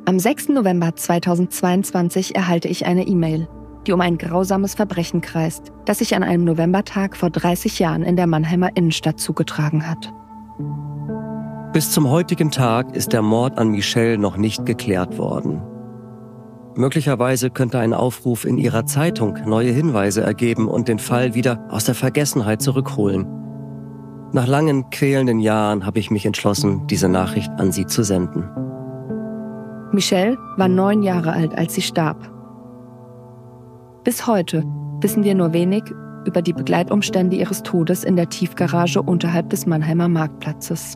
Am 6. November 2022 erhalte ich eine E-Mail, die um ein grausames Verbrechen kreist, das sich an einem Novembertag vor 30 Jahren in der Mannheimer Innenstadt zugetragen hat. Bis zum heutigen Tag ist der Mord an Michelle noch nicht geklärt worden. Möglicherweise könnte ein Aufruf in Ihrer Zeitung neue Hinweise ergeben und den Fall wieder aus der Vergessenheit zurückholen. Nach langen, quälenden Jahren habe ich mich entschlossen, diese Nachricht an Sie zu senden. Michelle war 9 Jahre alt, als sie starb. Bis heute wissen wir nur wenig über die Begleitumstände ihres Todes in der Tiefgarage unterhalb des Mannheimer Marktplatzes.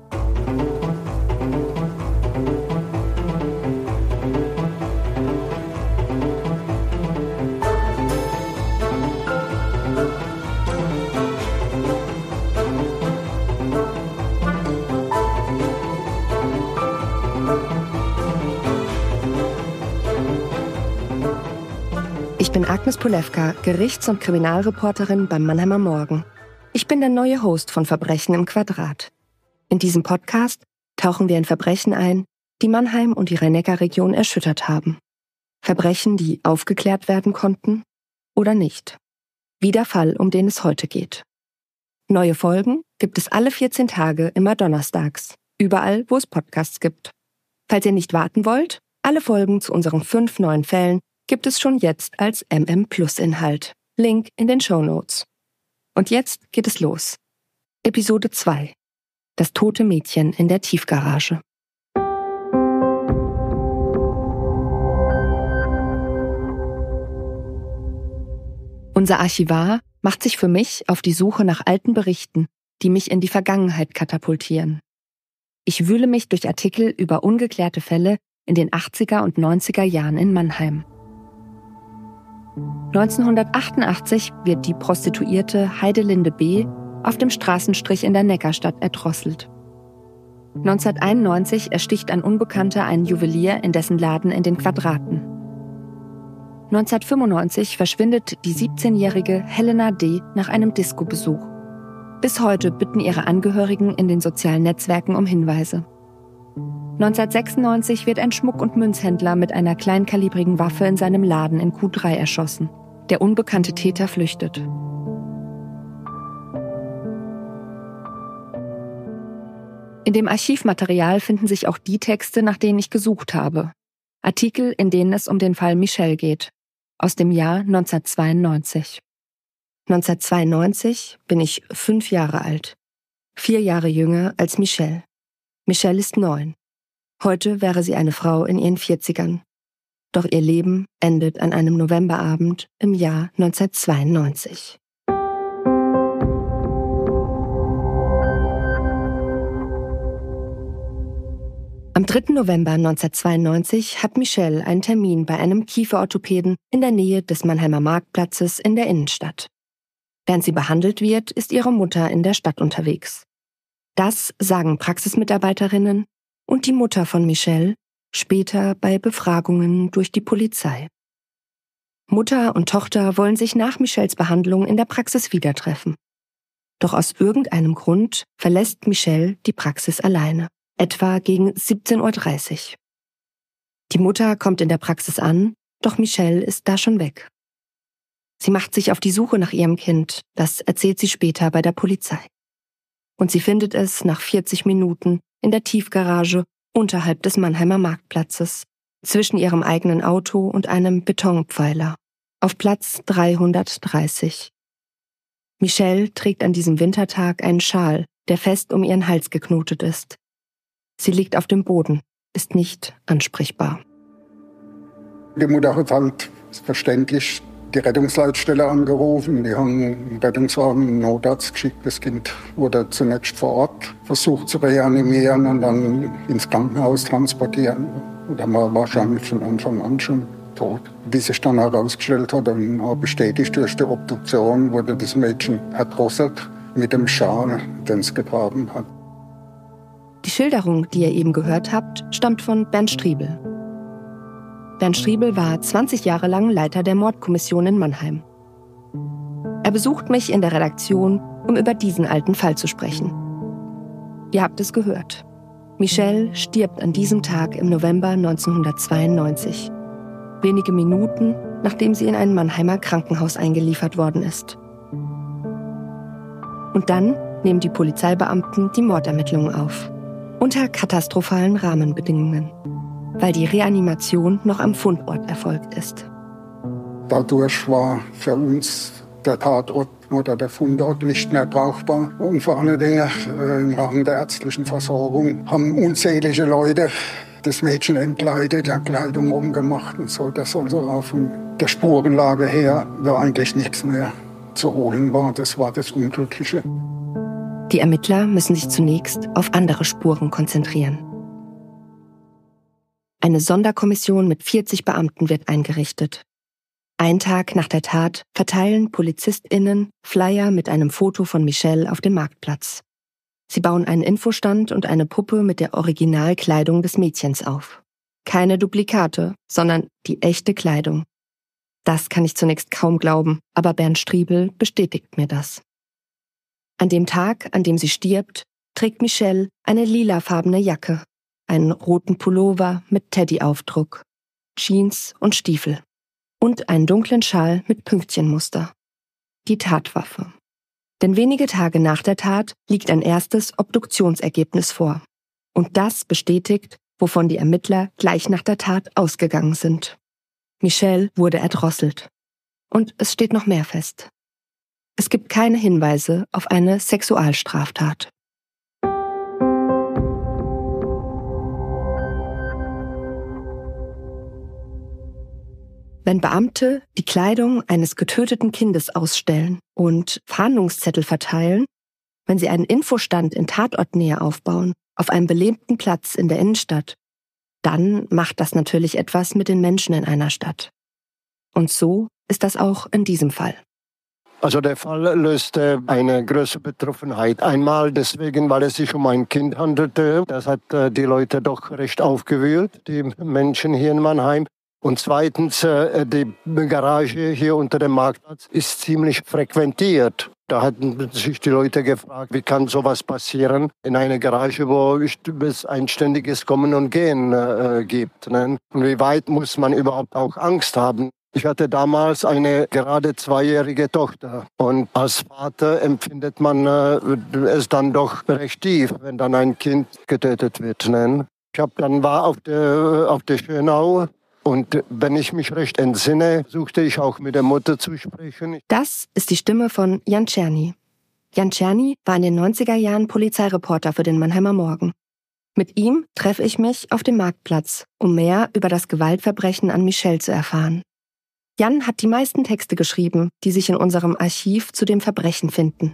Ich bin Agnes Polewka, Gerichts- und Kriminalreporterin beim Mannheimer Morgen. Ich bin der neue Host von Verbrechen im Quadrat. In diesem Podcast tauchen wir in Verbrechen ein, die Mannheim und die Rhein-Neckar-Region erschüttert haben. Verbrechen, die aufgeklärt werden konnten oder nicht. Wie der Fall, um den es heute geht. Neue Folgen gibt es alle 14 Tage, immer donnerstags. Überall, wo es Podcasts gibt. Falls ihr nicht warten wollt, alle Folgen zu unseren 5 neuen Fällen gibt es schon jetzt als MM-Plus-Inhalt. Link in den Shownotes. Und jetzt geht es los. Episode 2. Das tote Mädchen in der Tiefgarage. Unser Archivar macht sich für mich auf die Suche nach alten Berichten, die mich in die Vergangenheit katapultieren. Ich wühle mich durch Artikel über ungeklärte Fälle in den 80er und 90er Jahren in Mannheim. 1988 wird die Prostituierte Heidelinde B. auf dem Straßenstrich in der Neckarstadt erdrosselt. 1991 ersticht ein Unbekannter einen Juwelier in dessen Laden in den Quadraten. 1995 verschwindet die 17-jährige Helena D. nach einem Disco-Besuch. Bis heute bitten ihre Angehörigen in den sozialen Netzwerken um Hinweise. 1996 wird ein Schmuck- und Münzhändler mit einer kleinkalibrigen Waffe in seinem Laden in Q3 erschossen. Der unbekannte Täter flüchtet. In dem Archivmaterial finden sich auch die Texte, nach denen ich gesucht habe. Artikel, in denen es um den Fall Michelle geht. Aus dem Jahr 1992. 1992 bin ich 5 Jahre alt. 4 Jahre jünger als Michelle. Michelle ist 9. Heute wäre sie eine Frau in ihren 40ern. Doch ihr Leben endet an einem Novemberabend im Jahr 1992. Am 3. November 1992 hat Michelle einen Termin bei einem Kieferorthopäden in der Nähe des Mannheimer Marktplatzes in der Innenstadt. Während sie behandelt wird, ist ihre Mutter in der Stadt unterwegs. Das sagen Praxismitarbeiterinnen und die Mutter von Michelle später bei Befragungen durch die Polizei. Mutter und Tochter wollen sich nach Michelles Behandlung in der Praxis wieder treffen. Doch aus irgendeinem Grund verlässt Michelle die Praxis alleine, etwa gegen 17:30 Uhr. Die Mutter kommt in der Praxis an, doch Michelle ist da schon weg. Sie macht sich auf die Suche nach ihrem Kind, das erzählt sie später bei der Polizei. Und sie findet es nach 40 Minuten in der Tiefgarage unterhalb des Mannheimer Marktplatzes, zwischen ihrem eigenen Auto und einem Betonpfeiler, auf Platz 330. Michelle trägt an diesem Wintertag einen Schal, der fest um ihren Hals geknotet ist. Sie liegt auf dem Boden, ist nicht ansprechbar. Die Mutter hat halt verständlich die Rettungsleitstelle angerufen. Die haben einen Rettungswagen, einen Notarzt geschickt. Das Kind wurde zunächst vor Ort versucht zu reanimieren und dann ins Krankenhaus transportieren. Und dann war wahrscheinlich von Anfang an schon tot. Wie sich dann herausgestellt hat und auch bestätigt durch die Obduktion, wurde das Mädchen erdrosselt mit dem Schal, den es getragen hat. Die Schilderung, die ihr eben gehört habt, stammt von Bernd Striebel. Bernd Striebel war 20 Jahre lang Leiter der Mordkommission in Mannheim. Er besucht mich in der Redaktion, um über diesen alten Fall zu sprechen. Ihr habt es gehört. Michelle stirbt an diesem Tag im November 1992. Wenige Minuten, nachdem sie in ein Mannheimer Krankenhaus eingeliefert worden ist. Und dann nehmen die Polizeibeamten die Mordermittlungen auf. Unter katastrophalen Rahmenbedingungen, weil die Reanimation noch am Fundort erfolgt ist. Dadurch war für uns der Tatort oder der Fundort nicht mehr brauchbar. Und vor allen Dingen im Rahmen der ärztlichen Versorgung haben unzählige Leute das Mädchen entkleidet, die Kleidung umgemacht und so. Das also auch von der Spurenlage her war eigentlich nichts mehr zu holen war. Das war das Unglückliche. Die Ermittler müssen sich zunächst auf andere Spuren konzentrieren. Eine Sonderkommission mit 40 Beamten wird eingerichtet. Einen Tag nach der Tat verteilen PolizistInnen Flyer mit einem Foto von Michelle auf dem Marktplatz. Sie bauen einen Infostand und eine Puppe mit der Originalkleidung des Mädchens auf. Keine Duplikate, sondern die echte Kleidung. Das kann ich zunächst kaum glauben, aber Bernd Striebel bestätigt mir das. An dem Tag, an dem sie stirbt, trägt Michelle eine lilafarbene Jacke, einen roten Pullover mit Teddyaufdruck, Jeans und Stiefel und einen dunklen Schal mit Pünktchenmuster. Die Tatwaffe. Denn wenige Tage nach der Tat liegt ein erstes Obduktionsergebnis vor. Und das bestätigt, wovon die Ermittler gleich nach der Tat ausgegangen sind. Michelle wurde erdrosselt. Und es steht noch mehr fest. Es gibt keine Hinweise auf eine Sexualstraftat. Wenn Beamte die Kleidung eines getöteten Kindes ausstellen und Fahndungszettel verteilen, wenn sie einen Infostand in Tatortnähe aufbauen, auf einem belebten Platz in der Innenstadt, dann macht das natürlich etwas mit den Menschen in einer Stadt. Und so ist das auch in diesem Fall. Also der Fall löste eine große Betroffenheit. Einmal deswegen, weil es sich um ein Kind handelte. Das hat die Leute doch recht aufgewühlt, die Menschen hier in Mannheim. Und zweitens, die Garage hier unter dem Marktplatz ist ziemlich frequentiert. Da hatten sich die Leute gefragt, wie kann sowas passieren in einer Garage, wo es ein ständiges Kommen und Gehen gibt. Ne? Und wie weit muss man überhaupt auch Angst haben? Ich hatte damals eine gerade 2-jährige Tochter und als Vater empfindet man es dann doch recht tief, wenn dann ein Kind getötet wird. Ne? Ich war auf der Schönau und wenn ich mich recht entsinne, suchte ich auch mit der Mutter zu sprechen. Das ist die Stimme von Jan Czerny. Jan Czerny war in den 90er Jahren Polizeireporter für den Mannheimer Morgen. Mit ihm treffe ich mich auf dem Marktplatz, um mehr über das Gewaltverbrechen an Michelle zu erfahren. Jan hat die meisten Texte geschrieben, die sich in unserem Archiv zu dem Verbrechen finden.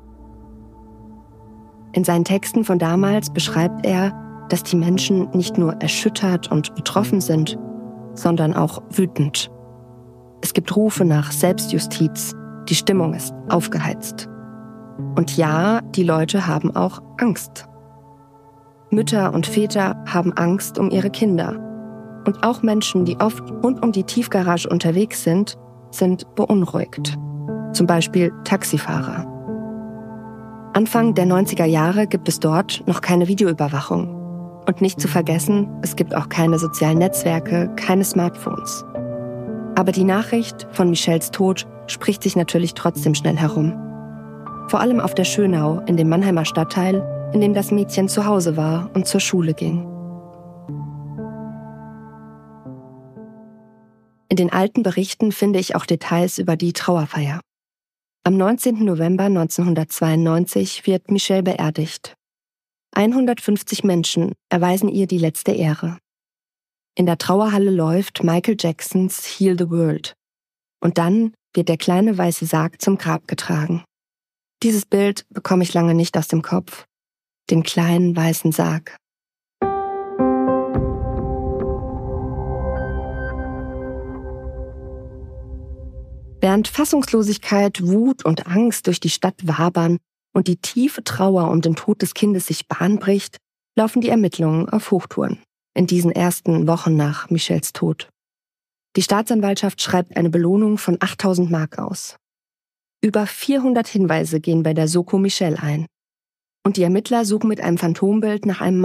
In seinen Texten von damals beschreibt er, dass die Menschen nicht nur erschüttert und betroffen sind, sondern auch wütend. Es gibt Rufe nach Selbstjustiz, die Stimmung ist aufgeheizt. Und ja, die Leute haben auch Angst. Mütter und Väter haben Angst um ihre Kinder. Und auch Menschen, die oft rund um die Tiefgarage unterwegs sind beunruhigt. Zum Beispiel Taxifahrer. Anfang der 90er Jahre gibt es dort noch keine Videoüberwachung. Und nicht zu vergessen, es gibt auch keine sozialen Netzwerke, keine Smartphones. Aber die Nachricht von Michelles Tod spricht sich natürlich trotzdem schnell herum. Vor allem auf der Schönau, in dem Mannheimer Stadtteil, in dem das Mädchen zu Hause war und zur Schule ging. In den alten Berichten finde ich auch Details über die Trauerfeier. Am 19. November 1992 wird Michelle beerdigt. 150 Menschen erweisen ihr die letzte Ehre. In der Trauerhalle läuft Michael Jacksons Heal the World. Und dann wird der kleine weiße Sarg zum Grab getragen. Dieses Bild bekomme ich lange nicht aus dem Kopf. Den kleinen weißen Sarg. Während Fassungslosigkeit, Wut und Angst durch die Stadt wabern und die tiefe Trauer um den Tod des Kindes sich Bahn bricht, laufen die Ermittlungen auf Hochtouren in diesen ersten Wochen nach Michelles Tod. Die Staatsanwaltschaft schreibt eine Belohnung von 8.000 Mark aus. Über 400 Hinweise gehen bei der Soko Michelle ein. Und die Ermittler suchen mit einem Phantombild nach einem Mann,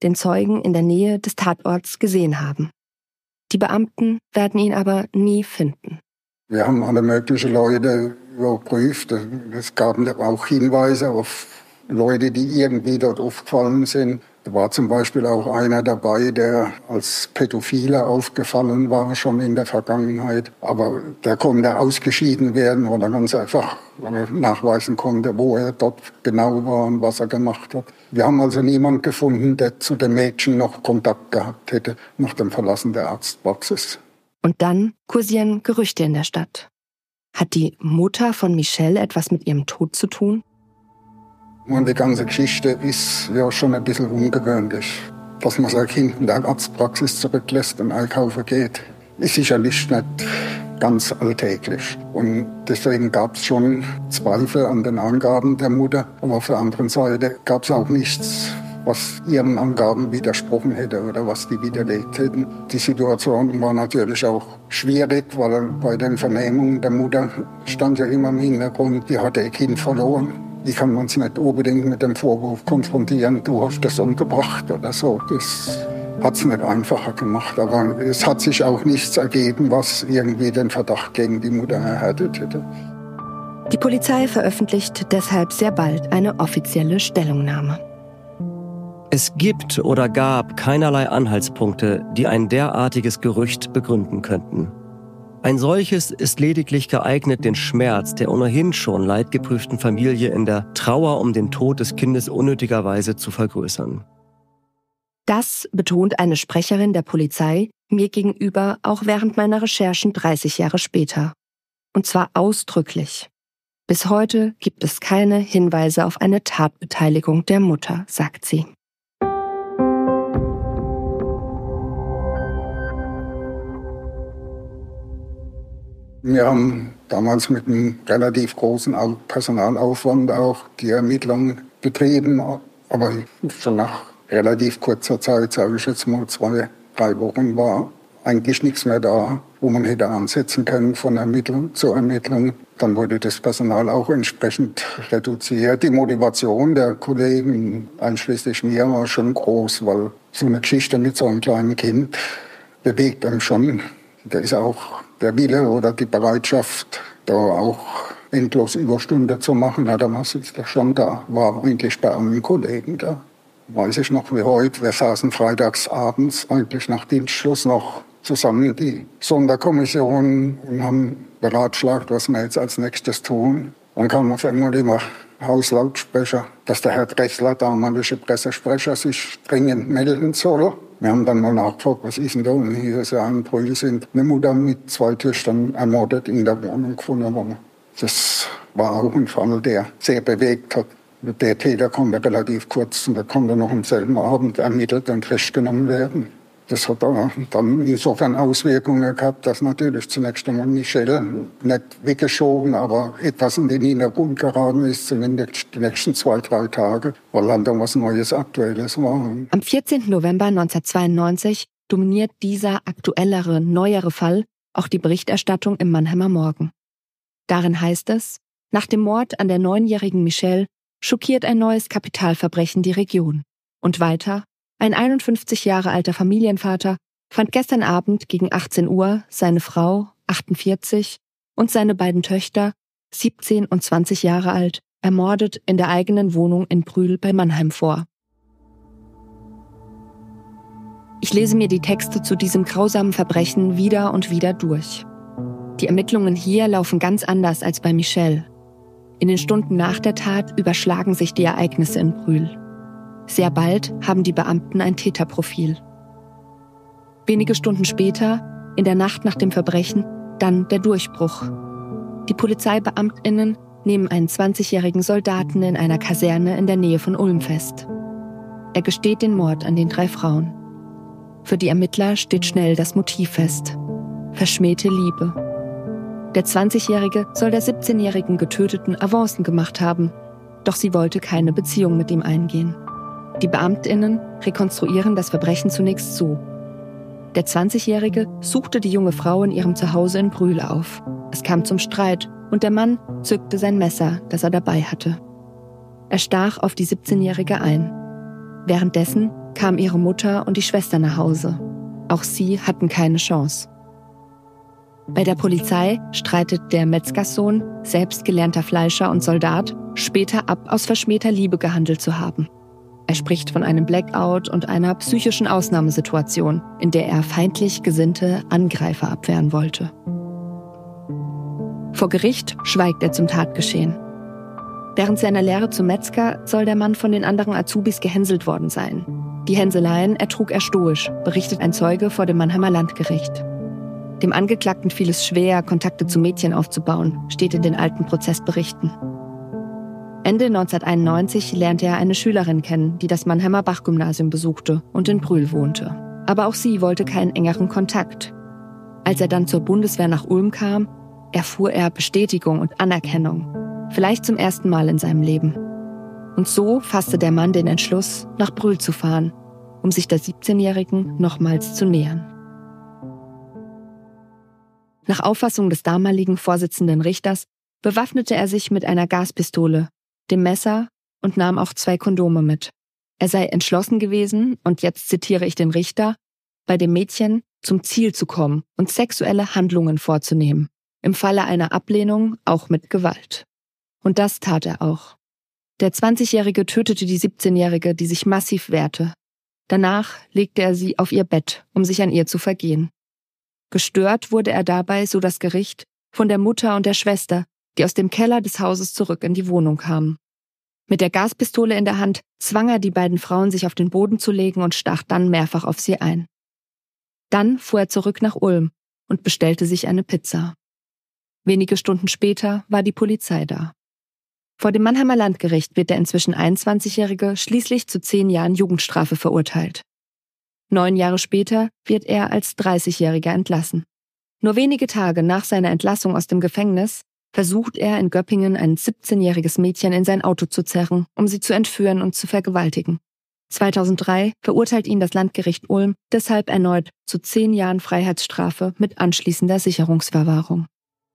den Zeugen in der Nähe des Tatorts gesehen haben. Die Beamten werden ihn aber nie finden. Wir haben alle möglichen Leute überprüft. Es gab auch Hinweise auf Leute, die irgendwie dort aufgefallen sind. Da war zum Beispiel auch einer dabei, der als Pädophiler aufgefallen war, schon in der Vergangenheit. Aber der konnte ausgeschieden werden, weil er ganz einfach nachweisen konnte, wo er dort genau war und was er gemacht hat. Wir haben also niemanden gefunden, der zu dem Mädchen noch Kontakt gehabt hätte nach dem Verlassen der Arztpraxis. Und dann kursieren Gerüchte in der Stadt. Hat die Mutter von Michelle etwas mit ihrem Tod zu tun? Und die ganze Geschichte ist ja schon ein bisschen ungewöhnlich. Dass man sein Kind in der Arztpraxis zurücklässt und einkaufen geht, ist sicherlich nicht ganz alltäglich. Und deswegen gab es schon Zweifel an den Angaben der Mutter. Aber auf der anderen Seite gab es auch nichts, was ihren Angaben widersprochen hätte oder was die widerlegt hätten. Die Situation war natürlich auch schwierig, weil bei den Vernehmungen der Mutter stand ja immer im Hintergrund, die hatte ihr Kind verloren. Die kann man es nicht unbedingt mit dem Vorwurf konfrontieren, du hast das umgebracht oder so. Das hat es nicht einfacher gemacht. Aber es hat sich auch nichts ergeben, was irgendwie den Verdacht gegen die Mutter erhärtet hätte. Die Polizei veröffentlicht deshalb sehr bald eine offizielle Stellungnahme. Es gibt oder gab keinerlei Anhaltspunkte, die ein derartiges Gerücht begründen könnten. Ein solches ist lediglich geeignet, den Schmerz der ohnehin schon leidgeprüften Familie in der Trauer um den Tod des Kindes unnötigerweise zu vergrößern. Das betont eine Sprecherin der Polizei mir gegenüber auch während meiner Recherchen 30 Jahre später. Und zwar ausdrücklich. Bis heute gibt es keine Hinweise auf eine Tatbeteiligung der Mutter, sagt sie. Wir haben damals mit einem relativ großen Personalaufwand auch die Ermittlungen betrieben, aber schon nach relativ kurzer Zeit, sage ich jetzt mal 2-3 Wochen, war eigentlich nichts mehr da, wo man hätte ansetzen können von Ermittlung zu Ermittlung. Dann wurde das Personal auch entsprechend reduziert. Die Motivation der Kollegen, einschließlich mir, war schon groß, weil so eine Geschichte mit so einem kleinen Kind bewegt einem schon. Da ist auch der Wille oder die Bereitschaft, da auch endlos Überstunden zu machen, damals ist das schon da, war eigentlich bei allen Kollegen da. Weiß ich noch wie heute, wir saßen freitags abends, eigentlich nach Dienstschluss noch zusammen, die Sonderkommission, und haben beratschlagt, was wir jetzt als nächstes tun. Dann kam auf einmal immer Hauslautsprecher, dass der Herr Drechsler, damalige Pressesprecher, sich dringend melden soll. Wir haben dann mal nachgefragt, was ist denn da? Und hier ist ja ein Brühl, sind eine Mutter mit 2 Töchtern ermordet in der Wohnung gefunden worden. Das war auch ein Fall, der sehr bewegt hat. Der Täter konnte relativ kurz und der konnte noch am selben Abend ermittelt und festgenommen werden. Das hat dann insofern Auswirkungen gehabt, dass natürlich zunächst einmal Michelle nicht weggeschoben, aber etwas in den Hintergrund geraten ist, zumindest die nächsten 2-3 Tage, weil dann da was Neues, Aktuelles war. Am 14. November 1992 dominiert dieser aktuellere, neuere Fall auch die Berichterstattung im Mannheimer Morgen. Darin heißt es, nach dem Mord an der 9-jährigen Michelle schockiert ein neues Kapitalverbrechen die Region. Und weiter, ein 51 Jahre alter Familienvater fand gestern Abend gegen 18 Uhr seine Frau, 48, und seine beiden Töchter, 17 und 20 Jahre alt, ermordet in der eigenen Wohnung in Brühl bei Mannheim vor. Ich lese mir die Texte zu diesem grausamen Verbrechen wieder und wieder durch. Die Ermittlungen hier laufen ganz anders als bei Michelle. In den Stunden nach der Tat überschlagen sich die Ereignisse in Brühl. Sehr bald haben die Beamten ein Täterprofil. Wenige Stunden später, in der Nacht nach dem Verbrechen, dann der Durchbruch. Die PolizeibeamtInnen nehmen einen 20-jährigen Soldaten in einer Kaserne in der Nähe von Ulm fest. Er gesteht den Mord an den 3 Frauen. Für die Ermittler steht schnell das Motiv fest: verschmähte Liebe. Der 20-Jährige soll der 17-jährigen Getöteten Avancen gemacht haben, doch sie wollte keine Beziehung mit ihm eingehen. Die BeamtInnen rekonstruieren das Verbrechen zunächst so: Der 20-Jährige suchte die junge Frau in ihrem Zuhause in Brühl auf. Es kam zum Streit und der Mann zückte sein Messer, das er dabei hatte. Er stach auf die 17-Jährige ein. Währenddessen kamen ihre Mutter und die Schwester nach Hause. Auch sie hatten keine Chance. Bei der Polizei streitet der Metzgerssohn, selbst gelernter Fleischer und Soldat, später ab, aus verschmähter Liebe gehandelt zu haben. Er spricht von einem Blackout und einer psychischen Ausnahmesituation, in der er feindlich gesinnte Angreifer abwehren wollte. Vor Gericht schweigt er zum Tatgeschehen. Während seiner Lehre zum Metzger soll der Mann von den anderen Azubis gehänselt worden sein. Die Hänseleien ertrug er stoisch, berichtet ein Zeuge vor dem Mannheimer Landgericht. Dem Angeklagten fiel es schwer, Kontakte zu Mädchen aufzubauen, steht in den alten Prozessberichten. Ende 1991 lernte er eine Schülerin kennen, die das Mannheimer Bach-Gymnasium besuchte und in Brühl wohnte. Aber auch sie wollte keinen engeren Kontakt. Als er dann zur Bundeswehr nach Ulm kam, erfuhr er Bestätigung und Anerkennung. Vielleicht zum ersten Mal in seinem Leben. Und so fasste der Mann den Entschluss, nach Brühl zu fahren, um sich der 17-Jährigen nochmals zu nähern. Nach Auffassung des damaligen Vorsitzenden Richters bewaffnete er sich mit einer Gaspistole, dem Messer und nahm auch 2 Kondome mit. Er sei entschlossen gewesen, und jetzt zitiere ich den Richter, bei dem Mädchen zum Ziel zu kommen und sexuelle Handlungen vorzunehmen. Im Falle einer Ablehnung auch mit Gewalt. Und das tat er auch. Der 20-Jährige tötete die 17-Jährige, die sich massiv wehrte. Danach legte er sie auf ihr Bett, um sich an ihr zu vergehen. Gestört wurde er dabei, so das Gericht, von der Mutter und der Schwester, die aus dem Keller des Hauses zurück in die Wohnung kamen. Mit der Gaspistole in der Hand zwang er die beiden Frauen, sich auf den Boden zu legen, und stach dann mehrfach auf sie ein. Dann fuhr er zurück nach Ulm und bestellte sich eine Pizza. Wenige Stunden später war die Polizei da. Vor dem Mannheimer Landgericht wird der inzwischen 21-Jährige schließlich zu 10 Jahren Jugendstrafe verurteilt. 9 Jahre später wird er als 30-Jähriger entlassen. Nur wenige Tage nach seiner Entlassung aus dem Gefängnis versucht er in Göppingen ein 17-jähriges Mädchen in sein Auto zu zerren, um sie zu entführen und zu vergewaltigen. 2003 verurteilt ihn das Landgericht Ulm deshalb erneut zu 10 Jahren Freiheitsstrafe mit anschließender Sicherungsverwahrung.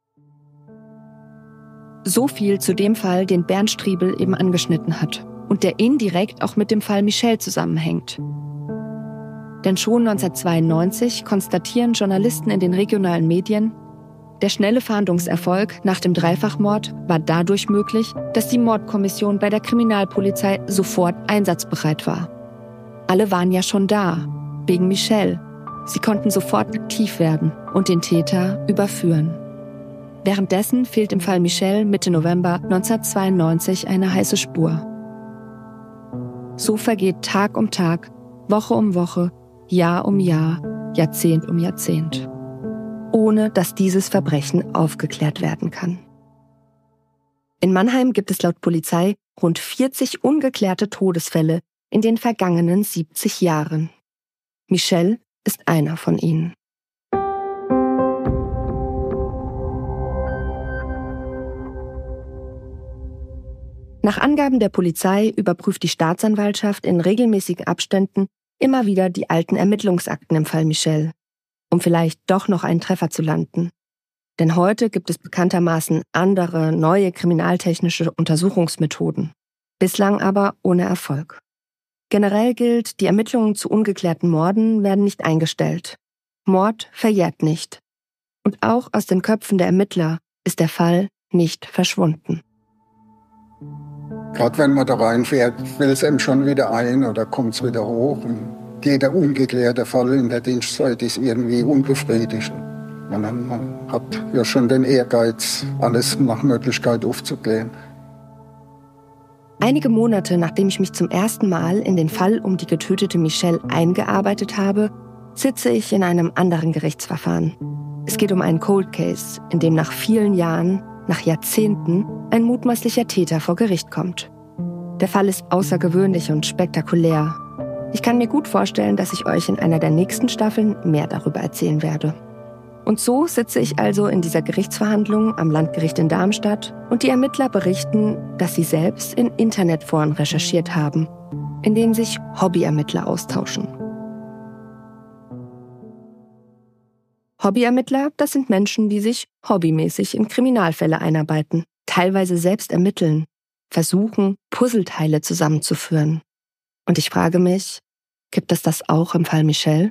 So viel zu dem Fall, den Bernd Striebel eben angeschnitten hat und der indirekt auch mit dem Fall Michelle zusammenhängt. Denn schon 1992 konstatieren Journalisten in den regionalen Medien, der schnelle Fahndungserfolg nach dem Dreifachmord war dadurch möglich, dass die Mordkommission bei der Kriminalpolizei sofort einsatzbereit war. Alle waren ja schon da, wegen Michelle. Sie konnten sofort aktiv werden und den Täter überführen. Währenddessen fehlt im Fall Michelle Mitte November 1992 eine heiße Spur. So vergeht Tag um Tag, Woche um Woche, Jahr um Jahr, Jahrzehnt um Jahrzehnt, ohne dass dieses Verbrechen aufgeklärt werden kann. In Mannheim gibt es laut Polizei rund 40 ungeklärte Todesfälle in den vergangenen 70 Jahren. Michelle ist einer von ihnen. Nach Angaben der Polizei überprüft die Staatsanwaltschaft in regelmäßigen Abständen immer wieder die alten Ermittlungsakten im Fall Michelle, um vielleicht doch noch einen Treffer zu landen. Denn heute gibt es bekanntermaßen andere, neue kriminaltechnische Untersuchungsmethoden. Bislang aber ohne Erfolg. Generell gilt, die Ermittlungen zu ungeklärten Morden werden nicht eingestellt. Mord verjährt nicht. Und auch aus den Köpfen der Ermittler ist der Fall nicht verschwunden. Gerade wenn man da reinfährt, will es einem schon wieder ein oder kommt es wieder hoch. Und jeder ungeklärte Fall in der Dienstzeit ist irgendwie unbefriedigend. Man hat ja schon den Ehrgeiz, alles nach Möglichkeit aufzuklären. Einige Monate nachdem ich mich zum ersten Mal in den Fall um die getötete Michelle eingearbeitet habe, sitze ich in einem anderen Gerichtsverfahren. Es geht um einen Cold Case, in dem nach vielen Jahren, nach Jahrzehnten, ein mutmaßlicher Täter vor Gericht kommt. Der Fall ist außergewöhnlich und spektakulär. Ich kann mir gut vorstellen, dass ich euch in einer der nächsten Staffeln mehr darüber erzählen werde. Und so sitze ich also in dieser Gerichtsverhandlung am Landgericht in Darmstadt und die Ermittler berichten, dass sie selbst in Internetforen recherchiert haben, in denen sich Hobbyermittler austauschen. Hobbyermittler, das sind Menschen, die sich hobbymäßig in Kriminalfälle einarbeiten, teilweise selbst ermitteln, versuchen, Puzzleteile zusammenzuführen. Und ich frage mich, Gibt es das auch im Fall Michelle?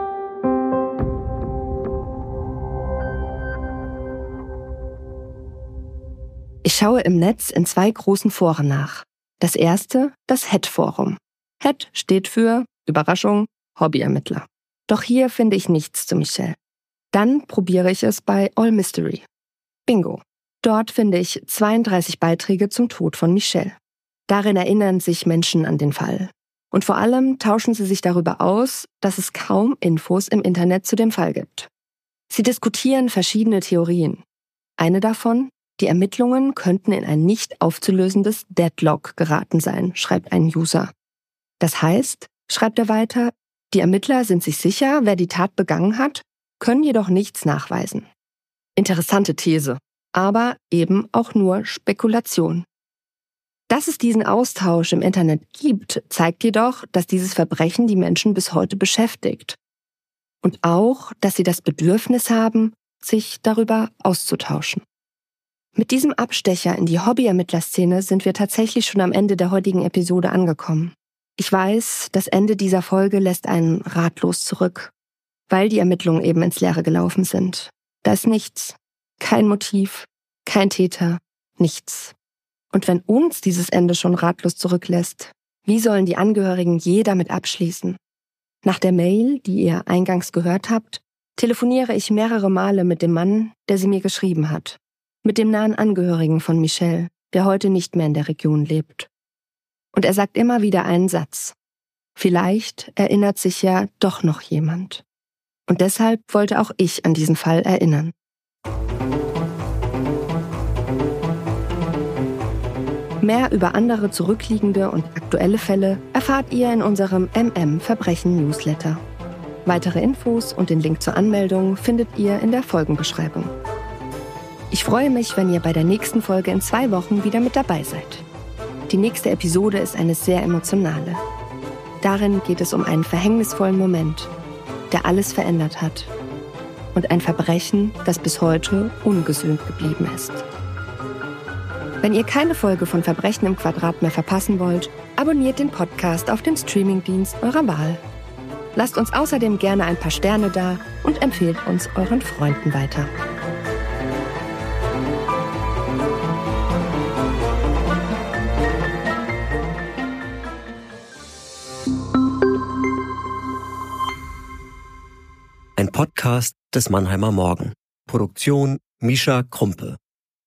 Ich schaue im Netz in 2 großen Foren nach. Das erste, das HET-Forum. HET steht für, Überraschung, Hobbyermittler. Doch hier finde ich nichts zu Michelle. Dann probiere ich es bei All Mystery. Bingo. Dort finde ich 32 Beiträge zum Tod von Michelle. Darin erinnern sich Menschen an den Fall. Und vor allem tauschen sie sich darüber aus, dass es kaum Infos im Internet zu dem Fall gibt. Sie diskutieren verschiedene Theorien. Eine davon: Die Ermittlungen könnten in ein nicht aufzulösendes Deadlock geraten sein, schreibt ein User. Das heißt, schreibt er weiter, die Ermittler sind sich sicher, wer die Tat begangen hat, können jedoch nichts nachweisen. Interessante These, aber eben auch nur Spekulation. Dass es diesen Austausch im Internet gibt, zeigt jedoch, dass dieses Verbrechen die Menschen bis heute beschäftigt. Und auch, dass sie das Bedürfnis haben, sich darüber auszutauschen. Mit diesem Abstecher in die Hobbyermittlerszene sind wir tatsächlich schon am Ende der heutigen Episode angekommen. Ich weiß, das Ende dieser Folge lässt einen ratlos zurück, weil die Ermittlungen eben ins Leere gelaufen sind. Da ist nichts. Kein Motiv, kein Täter, nichts. Und wenn uns dieses Ende schon ratlos zurücklässt, wie sollen die Angehörigen je damit abschließen? Nach der Mail, die ihr eingangs gehört habt, telefoniere ich mehrere Male mit dem Mann, der sie mir geschrieben hat. Mit dem nahen Angehörigen von Michelle, der heute nicht mehr in der Region lebt. Und er sagt immer wieder einen Satz. Vielleicht erinnert sich ja doch noch jemand. Und deshalb wollte auch ich an diesen Fall erinnern. Mehr über andere zurückliegende und aktuelle Fälle erfahrt ihr in unserem MM-Verbrechen-Newsletter. Weitere Infos und den Link zur Anmeldung findet ihr in der Folgenbeschreibung. Ich freue mich, wenn ihr bei der nächsten Folge in 2 Wochen wieder mit dabei seid. Die nächste Episode ist eine sehr emotionale. Darin geht es um einen verhängnisvollen Moment, der alles verändert hat. Und ein Verbrechen, das bis heute ungesühnt geblieben ist. Wenn ihr keine Folge von Verbrechen im Quadrat mehr verpassen wollt, abonniert den Podcast auf dem Streamingdienst eurer Wahl. Lasst uns außerdem gerne ein paar Sterne da und empfehlt uns euren Freunden weiter. Ein Podcast des Mannheimer Morgen. Produktion Mischa Krumpe.